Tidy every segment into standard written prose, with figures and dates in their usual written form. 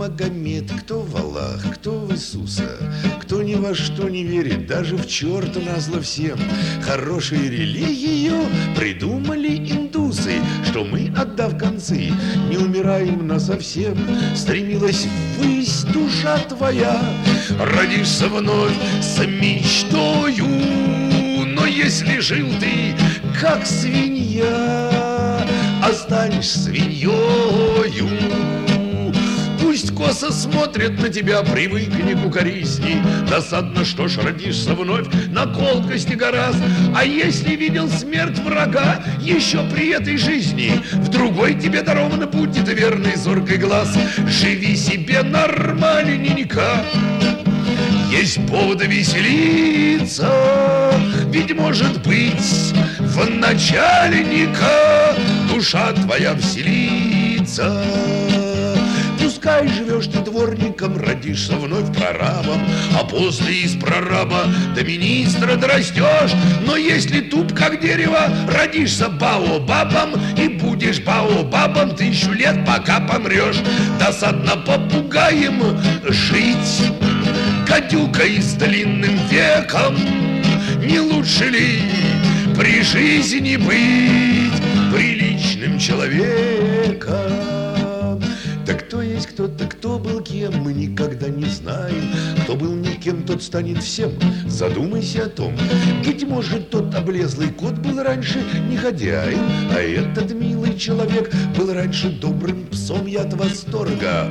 Магомед, кто в Аллах, кто в Иисуса, кто ни во что не верит, даже в черта назло всем. Хорошую религию придумали индусы, что мы, отдав концы, не умираем насовсем. Стремилась ввысь душа твоя, родишься вновь с мечтою. Но если жил ты, как свинья, останешься свиньёю. Пусть косо смотрят на тебя, привыкни к укоризни. Досадно, что ж родишься вновь на колкости гораст. А если видел смерть врага еще при этой жизни, в другой тебе даровано будет верный зоркий глаз. Живи себе нормальненько, есть повод веселиться, ведь, может быть, в начальника душа твоя вселится. Пускай живешь ты дворником, родишься вновь прорабом, а после из прораба до министра дорастешь. Но если туп, как дерево, родишься баобабом и будешь баобабом 1000 лет, пока помрешь. Досадно попугаем жить, гадюкой с длинным веком. Не лучше ли при жизни быть приличным человеком? Так кто есть кто-то, кто был кем, мы никогда не знаем. Кто был никем, тот станет всем. Задумайся о том. Быть может, тот облезлый кот был раньше негодяем, а этот милый человек был раньше добрым псом. Я от восторга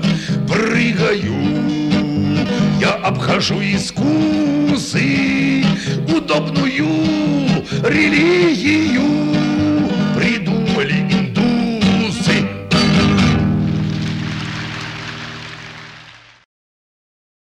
прыгаю, я обхожу искусы, удобную религию.